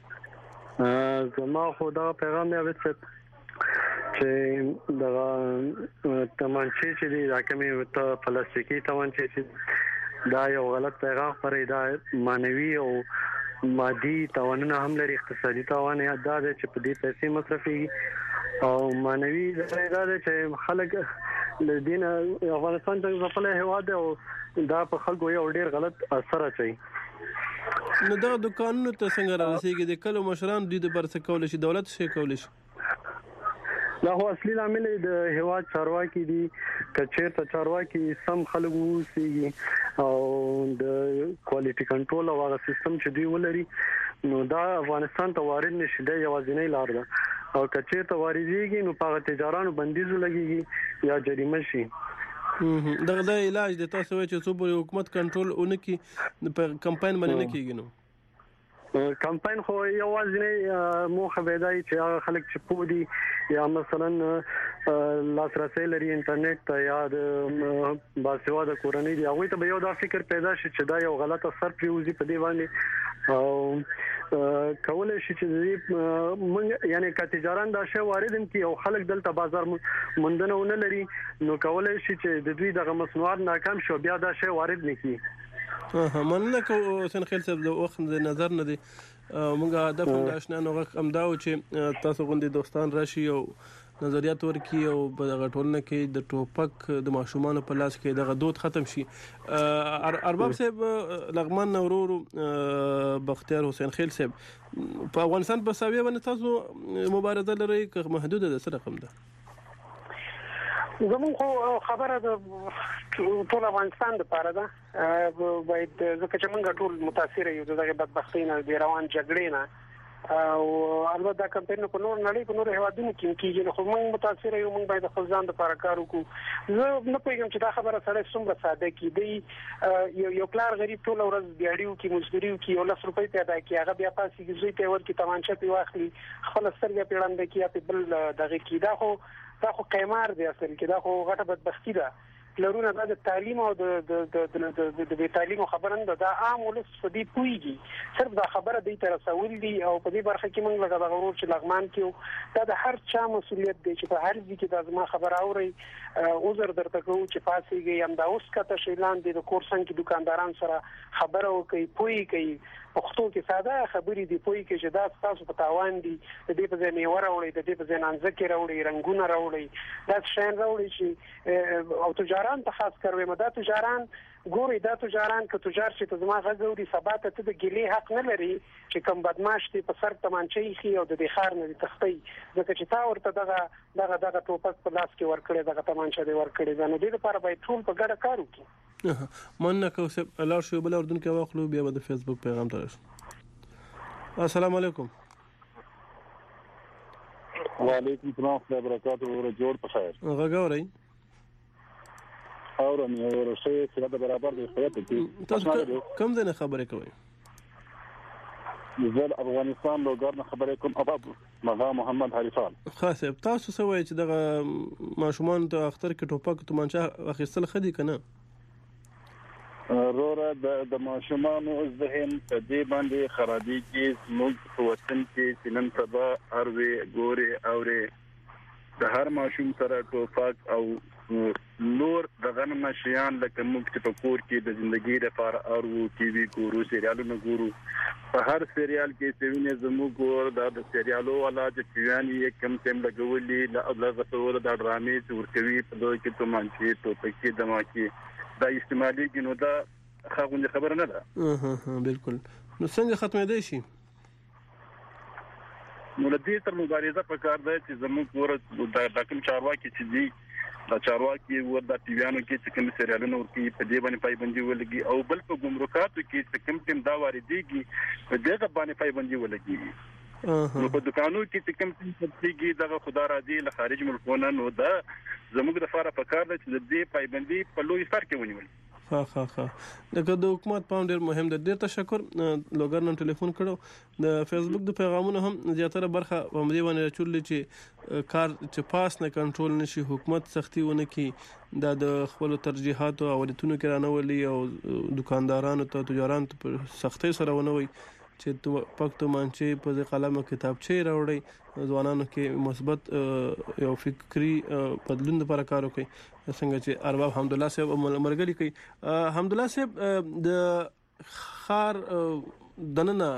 زما خو دا پیغام دی عبد صاحب چې دا تمانچې چې دی دا کومې ته پلاستیکي تمانچې چې دا یو غلط پیغام خپرې، دا مانوي او مادي تاوانونه هم لري، اقتصادي تاوان یا دا چې په دې پیسې مصرفي او مانوي دا چې خلک له دین افغانستان څخه خپل هیواد او دا په خلکو یو ډیر غلط اثر اچي. نو دا د قانون ته څنګه راځيږي؟ د کلو مشران د برڅ کول شي، دولت شي کول شي. دا هو اصلي عامل د هیواد چارواکي دي، کچیر ته چارواکي سم خلک وسیږي او د کوالټي کنټرول او هغه سیستم چې دی ولري نو دا افغانستان ته وارد نشي، دا یوازینی لار ده. او کچیر ته واردېږي نو په تجارانو بندیز لګيږي یا جریمه شي. دغه د علاج د تاسو وایي چې صوبې حکومت کنټرول اونکي په کمپاین باندې نه کیږي. نو کمپاین خو یوازینی موخه ویدای چې هغه خلک چې پودي یا مثلا لاسرسي لري انټرنیټ ته یا د باسواده کورنۍ دی، هغه ته به یو دا فکر پیدا شي چې دا یو غلط اثر پریوزي په دی باندې او کولای شي چې موږ یعنی که تجاران دا شی واردم کی او خلک دلته بازار مندنه ونه لري نو کولای شي چې د دوی دغه مصنوعات ناکام شو بیا دا شی وارد نکړي. ها مننه کو حسین خیل صاحب د وخت د نظر نه دی موږ هدف د آشنا نو غم دا و چې تاسو غوندي دوستان راشي او نظریات ورکي او په دغه ټولنه کې د ټوپک د ماشومان په لاس کې دغه دود ختم شي. ارباب صاحب لغمان نورو بختیار حسین خیل صاحب په افغانستان په ساویه باندې تاسو مبارزه لري که محدوده ده سره کم ده؟ زمون خو خبره د ټول افغانستان د پاره ده، باید ځکه چې موږ ټول متاثر یو دغه بدبختی نه د روان جګړې نه او البته دا کمپاین په نور نړۍ په نور هیوادونو کې کیږي، خو موږ متاثر یو، موږ باید خپل ځان د پاره کار وکړو. زه نه پوهیږم چې دا خبره سره څومره ساده کیږي. یو یو پلار غریب ټول ورځ دیاړیو کې مزدوریو کې یو لس روپۍ پیدا کی، هغه بیا پاسې زوی ته ورکی تمانچه پی واخلي خپل سترګې پیړاند کی په بل دغه کې دا خو دا خو قیمار دی اصل کې، دا خو غټه بدبختی ده. لرونه دا د تعلیم او د د د د د تعلیم خبرن دا عام ولس په دې پويږي، صرف دا خبره دی تر رسول دي او په دې برخه کې موږ لږه د غرور چې لغمان کې دا د هر چا مسولیت دی چې په هر ځای کې د ازما خبر اوري عذر درته کوو چې پاسيږي هم دا اوس کته شیلان دي د کورسن کې دکانداران سره خبره وکي پوي کوي پښتو کې ساده خبرې دی پوي کې چې دا تاسو په تاوان دي د دې په ځای میوه راوړي، د دې په ځای نانځکه راوړي، رنگونه راوړي، دا شین راوړي چې او تجاران ته خاص کروي مدا تجاران ګوري، دا تجاران که تجار چې ته زما غوړي سبات ته د ګلې حق نه لري چې کوم بدمعش دی په سر تمانچې خي او د خار نه تختی، ځکه چې تا ورته دغه دغه دغه ټوپک په لاس کې ورکړي دغه تمانچه دی ورکړي، دا نه دي لپاره باید ټول په ګډه کار وکړي. مننه کو سب الله شو بل اردن کې واخلو بیا د فیسبوک پیغام ترش. السلام علیکم. وعلیکم السلام ورحمۃ اللہ وبرکاتہ. ور جوړ په خیر. غږورئ اور نو ورسې چې دا برابر دی خیاطه کې تاسو کوم ځای خبرې کوئ؟ زه افغانستان لوګر نه خبرې کوم. ابا مغا محمد حریفان. خاصه تاسو څه وایي چې دغه ماشومان ته اختر کې ټوپک تمانچه اخیستل خدي کنه؟ روره د ماشومان ذهن په دې باندې خرابي کې موږ په وطن کې سنن سبا اروي ګوري اوري د هر ماشوم سره ټوپک او نور دغه نشيان لکه موږ چې په کور کې د ژوندۍ لپاره اورو ټي وي ګورو سریالونه ګورو، په هر سریال کې چې ویني زموږ ګور د سریالو والا چې پیاني کم تم لګولي لا الله غوړ د ډرامې چې ورکوي په دوی کې ته مانچې ته پکې دماکي دا استعمالي کې نو دا خاغونې خبره نه ده. اها بالکل. نو څنګه ختمې دی شي؟ نو لدې تر مبارزه په کار ده چې زموږ ګور د حکم چارواکي چې دي د چارواکي ورته ټیویانو کې چې کوم سریالونه ورکی په دې باندې پایبندي ولګي او بل په ګمرکاتو کې چې کوم ټیم دا واردېږي په دې باندې پایبندي ولګي نو په دکانو کې چې کوم ټیم پاتېږي دغه خدا راځي له خارج ملکونو نو دا زموږ لپاره پکار ده چې د دې پایبندي په لوی سر کې ونیول. ها ها ها دغه د حکومت پام ډیر مهم ده. ډیر تشکر. لوګر نن ټلیفون کړو د فیسبوک د پیغامونو هم زیاتره برخه په مدي باندې چولې چې کار چې پاس نه کنټرول نشي حکومت سختي ونه کی د خپل ترجیحات او ولتونو کې رانولي او دکاندارانو ته تجارانو په سختي سره ونوي چې تو پښتو مانچې په قلم کتابچې راوړي ځوانانو کې مثبت یو فکری بدلون لپاره کار وکړي څنګه چې ارباب حمدالله صاحب مرګري کوي. حمدالله صاحب د خار دننه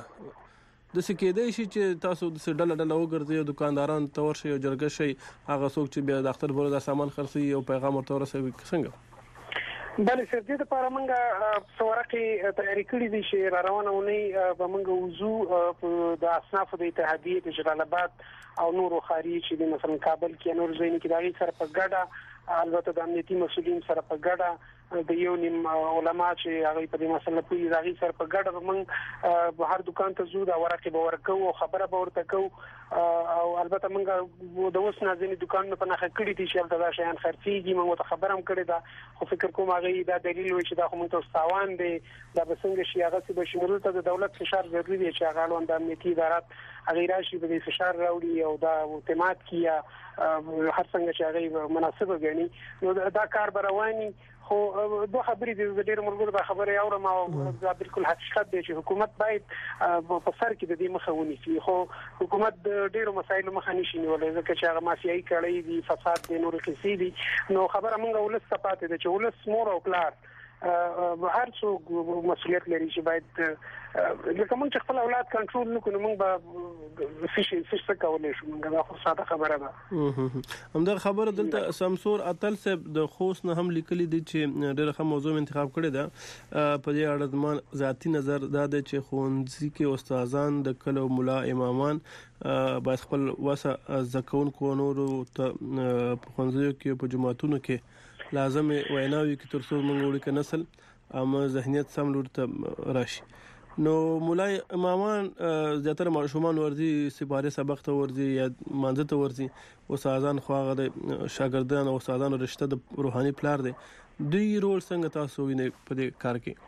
د سکیدې شي چې تاسو د ډله ډله وګرځي دکانداران تور شي او جرګه شي هغه څوک چې بیا د اختر بوله د سامان خرڅي او پیغام ورته ورسوي څنګه؟ بله سر دې لپاره موږ څورقې تیاری کړې دي چې را روانه ونی به موږ وضو د اصناف د اتحادیې د جلال آباد او نورو خاري چې د مثلا کابل کې نور ځایونه کې دغه سره په ګډه البته د امنیتي مسولین سره په ګډه د یو نیم علما چې هغه په دې مسله په دغه سره په ګډه موږ هر دکان ته زو دا ورقې به ورکو او خبره به ورته کو او البته موږ د اوس نازني دکانونو په نخښه کړی دي چې دا شیان خرڅيږي موږ ته خبرم کړی دا خو فکر کوم هغه دا دلیل وي چې دا خو موږ ته ستاوان دي دا به څنګه شي هغه چې به شمول ته د دولت فشار ضروري دی چې هغه لوند امنیتي ادارات هغه راشي به فشار راوړي او دا اعتماد کیا هر څنګه چې هغه مناسبه غني نو دا کار رواني خو دوه خبرې د ډېر مرګ د خبرې اورم او دا بالکل حقیقت دی چې حکومت باید په سر کې د دې مخه ونیسي خو حکومت د ډېرو مسایلو مخه نشي نیولای ځکه چې هغه مافیایي کړۍ دي فساد دي نور کیسې دي نو خبره موږ ولس ته پاتې ده چې ولس مور او پلار هر څوک مسؤلیت لري چې باید لکه موږ چې خپل اولاد کنټرول نکړو موږ به فیش فیش څه کولای شو موږ دا خو ساده خبره ده همدا خبره دلته سمسور اتل صاحب د خوست نه هم لیکلي دي چې ډېر ښه موضوع انتخاب کړی ده په دې اړه زمون ذاتی نظر دا ده چې ښوونځي کې استادان د کلو مولا امامان باید خپل وسه زکونکو نورو ته په ښوونځیو کې په جماعتونو کې لازم ویناوي کې تر څو موږ وړي نسل ام ذهنیت سم لور ته راشي نو مولای امامان زیاتره ماشومان ورځي سپاره سبق ته ورځي یا مانځه ته ورځي او سازان خواغه د شاګردان او استادانو رشتہ د روحاني پلار دی دوی رول څنګه تاسو وینئ په دې کار کې؟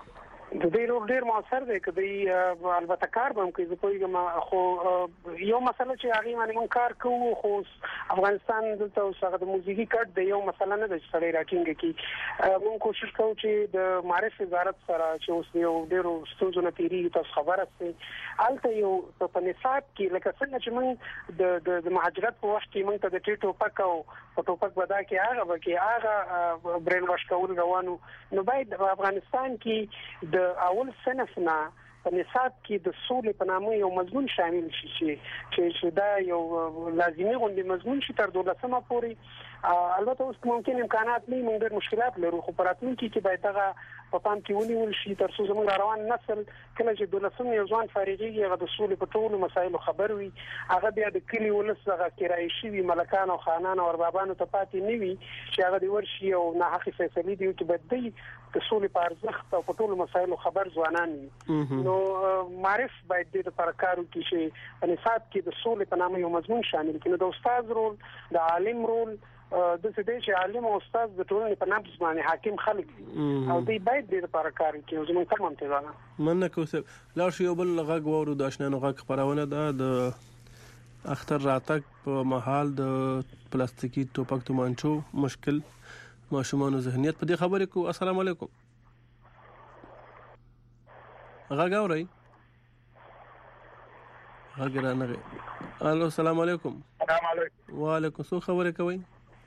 د دې رول ډیر موثر دی کدی البته کار به کوي زه پوهیږم خو یو مسله چې هغه باندې مونږ کار کوو خو افغانستان دلته اوسه د موزیګي کټ د یو مسله نه د سړی راټینګ کی مونږ کوشش کوو چې د معرفت وزارت سره چې اوس یو ډیرو ستونزو نه تیریږي تاسو خبره سي الته یو په نصاب کې لکه څنګه چې مونږ د مهاجرت په وخت کې مونږ ته د ټیټو پک او په ټوپک ودا کې هغه وکي هغه برین واش کول روانو نو باید په افغانستان کې د اول صنف نه په نصاب کې د سولې په نامه یو مضمون شامل شي چې دا یو لازمي غونډه مضمون شي تر دولسمه پورې البته اوس ممکن امکانات نه موږ ډېر مشکلات لرو خو پراتونکو کې باید هغه په پام کې ونیول شي تر څو زموږ روان نسل کله چې دولسم یو ځوان فارغيږي هغه د سولې په ټولو مسایلو خبر وي هغه بیا د کلی ولس هغه کرایي شي ملکان او خانان او اربابانو ته پاتې نه وي چې هغه د ورشي او نه حق فیصله دی چې بدی د سولې په ارزښت او په ټولو مسایلو خبر ځوانان وي نو معرف باید د پرکارو کې شي په نصاب کې د سولې په نامه یو مضمون شامل کړي د استاد رول د عالم رول د څه چې عالم او استاد د ټولنې په نبض باندې حاکم خلک او دوی باید د پرکار کې زموږ تر منځ مننه کوم لا شی یو بل غږ وورو د آشنانو غږ خبرونه ده د اختر راتک په محل د پلاستیکي ټوپک تومانچو مشکل ماشومان ذهنیت په دې خبرې کو السلام علیکم غږ اورئ غږ را نه الو السلام علیکم السلام علیکم وعلیکم سو خبرې کوي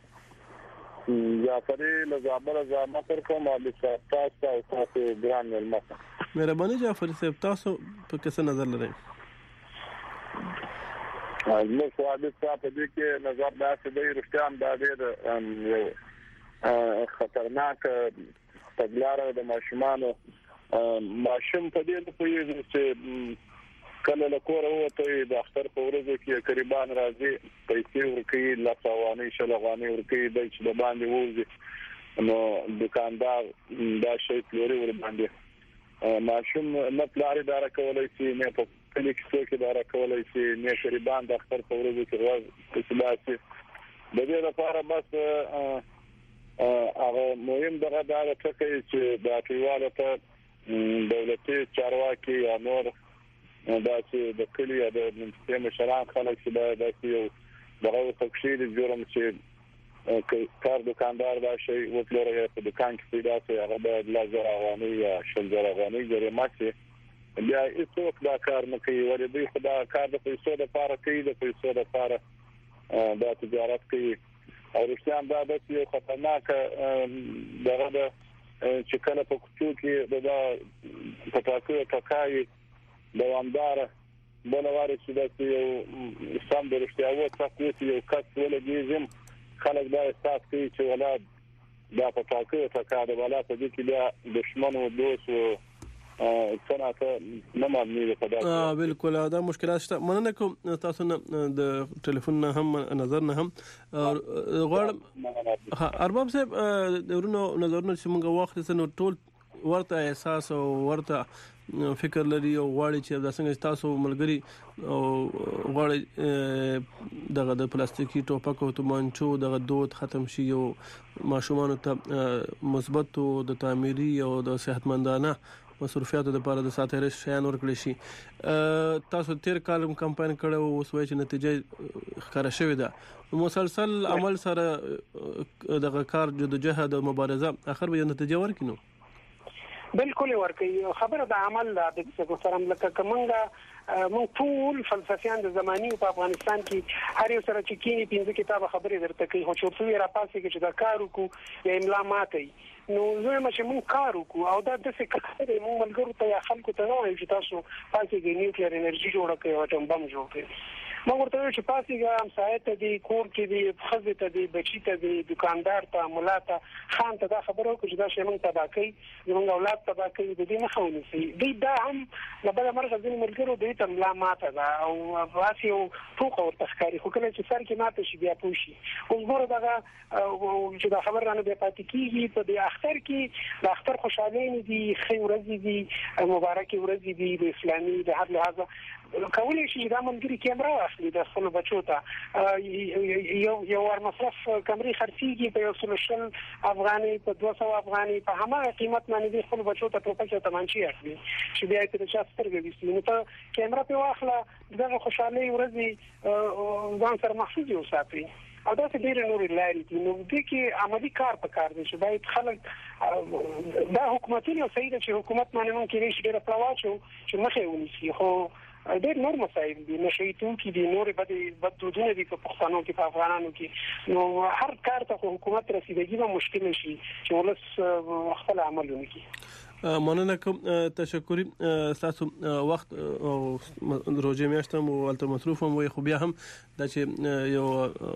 جعفری لزابر زامت کوم علي تاسو او تاسو ګران ملمت مهرباني جعفری صاحب تاسو په څه نظر لرئ نو سوال تاسو دې کې نظر داسې دی رښتیا دا ډېر یو خطرناک تګلارې د ماشومانو ماشوم په دې په یوه چې کله له کور وته د اختر په ورځ کې قریبان راځي پیسې ورکړي لاسواني شلغاني ورکړي د چې باندې وځي نو دکاندار دا شی پلوري ور باندې ماشوم نه پلار اداره کولای شي نه په کلی کې څوک اداره کولای شي نه قریبان د اختر په ورځ کې راځي چې د دې لپاره بس هغه مهم دغه دا ټکی چې د ټیواله ته دولتي چارواکي یا نور دا چې د کلی د منځته مشران خلک چې د یو دغه تکشیر جوړم چې کار دکاندار دا شی وکړي په دکان کې پیدا شي هغه د لازم افغاني یا شل زره افغاني جریمه چې بیا هیڅوک دا کار نه کوي ولې دوی خدا کار د پیسو لپاره کوي د پیسو لپاره دا تجارت کوي او رښتیا دا د یو خطرناک دغه د چې کله په کوڅو کې د پټاکو ټکای دوامدار بلواري چې د یو سم درشتیاوه تاسو یو کس ولګیږم خلک دا احساس کوي چې ولادت دا پټاکو ټکا د ولادت د کې بیا دشمن او دوست او څنګه نه معنی په دا بالکل دا مشکلات شته مننه کوم تاسو نه د ټلیفون نه هم نظر نه هم غواړم ارباب صاحب ورونو نظرونه چې موږ واخلې نو ټول ورته احساس او ورته فکر لري او غواړي چې د څنګه تاسو ملګری او غواړي دغه د پلاستیکي ټوپک او تومانچو دغه دود ختم شي او ماشومان ته مثبت او د تعمیري او د صحتمندانه مصرفیاتو لپاره د ساتره شیان ورکړي شي تاسو تیر کال کمپاین کړو او سوي چې نتیجه ښکاره شوې ده مسلسل عمل سره دغه کار جدوجہد او مبارزه اخر به نتیجه ورکینو بالکل ورکه خبره د عمل د څه سره لکه کومه مون ټول فلسفیان د زماني په افغانستان کې هر یو سره چې کینی پنځه کتابه خبرې درته کوي خو چې څو را پاسې کې چې دا کار وکړو یا املا ماتي نو زه مې مون کار وکړو او دا د څه کړه مون ملګرو ته یا خلکو ته وایي چې تاسو پاسې کې نیوکلیر انرژي جوړه کړئ او ټم بم جوړ کړئ ما ورته چې پاسې ګام سایت دی کور کې دی خزه ته دی بچی ته دی دکاندار ته ملاته خان ته دا خبرو کې دا شی مونږ تبا کوي زموږ اولاد تبا کوي د دې نه خوني سي دی دا هم د بل مرغه ځین ملګرو دی ته ملا ماته دا او واسي او فوق او تخکاری خو کله چې سر کې ماته شي بیا پوشي اوس ګوره دا چې دا خبر رانه بیا پاتې کیږي په دې اختر کې د اختر خوشاله دي خیر ورځ دي مبارک ورځ دي د اسلامي د هر لحاظه کولای شي دا منګری کیمرا واخلي د خپل بچو ته یو یو ور مصرف کمرې خرڅيږي په یو سل شل افغاني په دوه سوه افغاني په همه قیمت باندې د خپل بچو ته ټوپک او تمانچې اخلي چې بیا ته چې سترګې وستي نو ته کیمرا په واخله دغه خوشاله ورځي ځان سره محفوظ وساتي او دا څه ډیر نور لاري دي نو د کې عملی کار پکار دي چې باید خلک دا حکومتونه صحیح ده چې حکومت باندې مونږ کې ډیر پرواچو چې مخه ونیسي خو ډېر نور مسایل دي نشیتون کې دي نور بد بد دودونه دي په پښتنو کې په افغانانو کې نو هر کار ته حکومت رسیدګي به مشکل شي چې ولس خپل عمل وکړي مننه کوم تشکر تاسو وخت او روزه میاشتم او الته مصروف هم وي خو بیا هم دا چې یو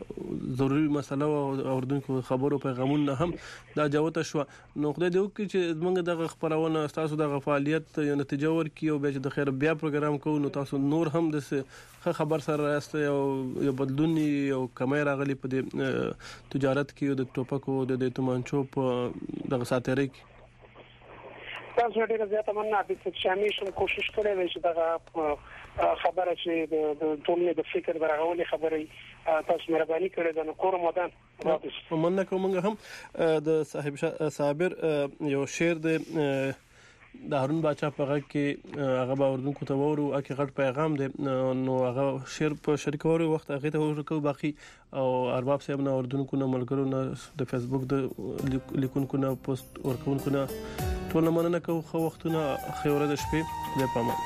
ضروري مسله او اردوونکو خبرو پیغامونه هم دا جوته شو نو خدای دې وکړي چې موږ دغه خبرونه تاسو دغه فعالیت یو نتیجه ورکړي او بیا چې د خیر بیا پروګرام کوو نو تاسو نور هم د خبر سره راست یو یو بدلون یو کمای راغلي په د تجارت کې د ټوپکو د تومانچو په دغه ساتره کې تاسو ډیره زیاته مننه چې شامل شم کوشش کړی چې دغه خبره چې د ټولنې د فکر برغولې خبرې تاسو مهرباني کړې ده نو کور مودان مننه کوم هم د صاحب صابر یو شعر د د هارون باچا په غږ کې هغه به اردوونکو ته وورو اکی غټ پیغام دی نو هغه شعر په شریکولو وخت هغه ته ورکو باقي او ارباب صاحب نه اردوونکو نه ملګرو نه د فیسبوک د لیکونکو نه پوسټ ورکونکو نه ټول مننه کوم خو وختونه خیره د شپې د پامه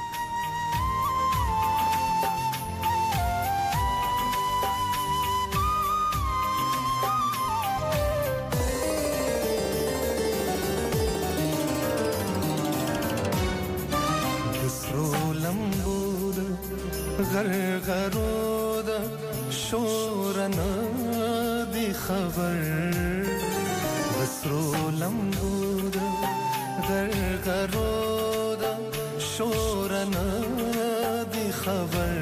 غرغرو د شورن دی خبر وسرو لمبو د غرغرو د شورن دی خبر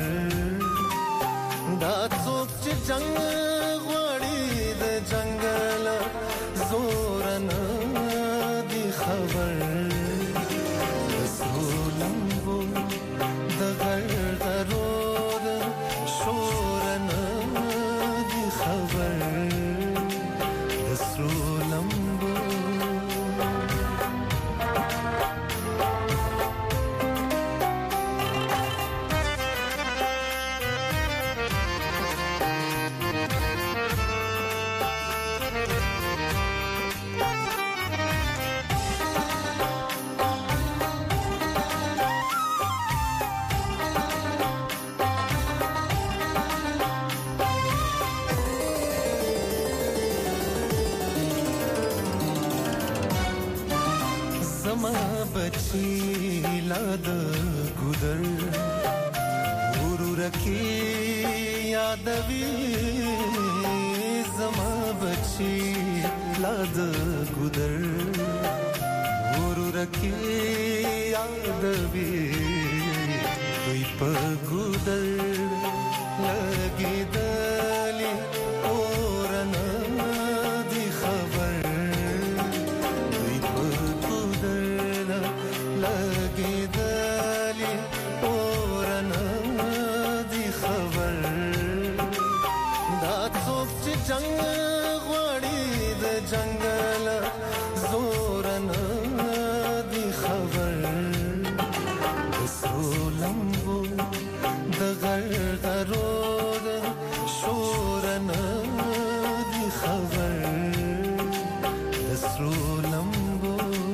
دا څوک چې جنگ غواړي د جنگل زور نه دی خبر رسولمبو د غرغرو د شور نه دی خبر رسولمبو बची लाद गुदर गुरुर की यादवी जमा बची लाद गुदर गुरुर की यादवी कोई पगुदर लगी दली और न दी खबर लगी दली और न दी खबर दा څوک چې जंग غواړي د جنگل زور نه دی خبر رسولمبو د غرغرو د شور نه دی خبر رسولمبو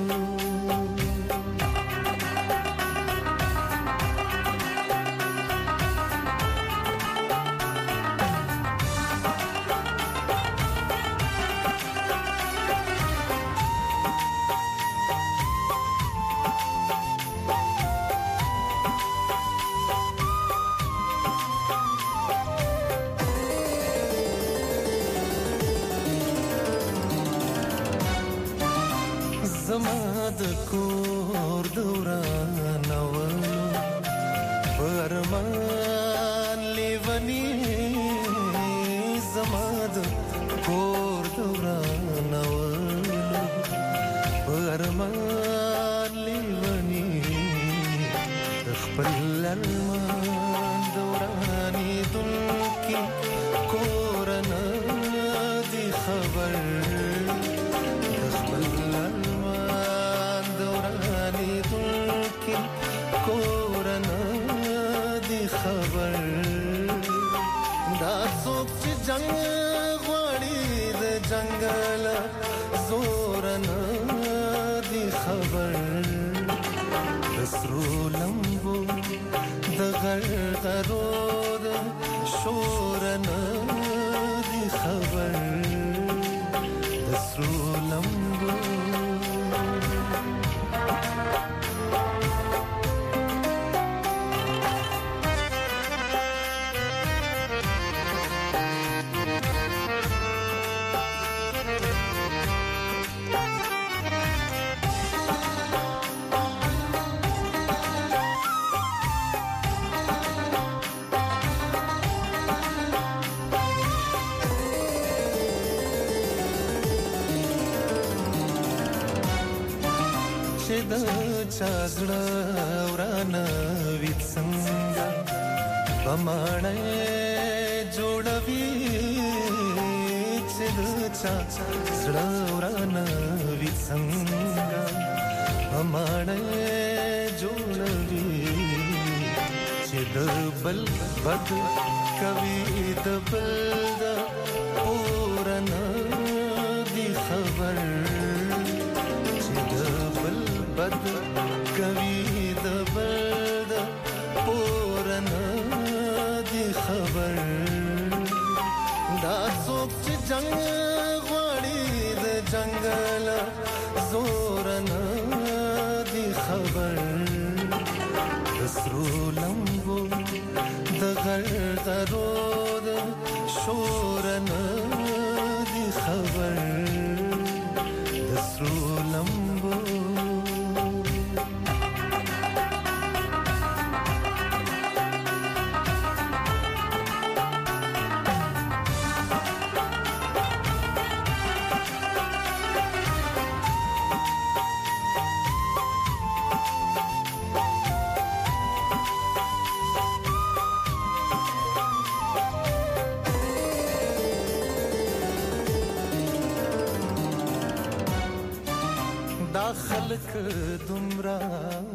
زماد کور دوران ولو برمان لیونی زماد کور دوران ولو برمان لیونی خپل المان دورانی دلکی کورنا دی خبر کورنا دی خبر دا څوک چې جنگ غواړي د جنگل زور نه دی خبر رسولمبو د غرغرو د شور نه دی خبر رسولمبو د چازړه ورانه ویت څنګه بمانه جوړوي چې د چازړه ورانه ویت څنګه بمانه جوړوي چې د بل بد کوي د بل د اورنه دی خبر बद कवि द बद पूरन दी खबर दा څوک چې जंग غواړي د جنگل زور نه دی خبر رسولمبو د غرغرو د شور نه دی خبر رسولمبو که دومره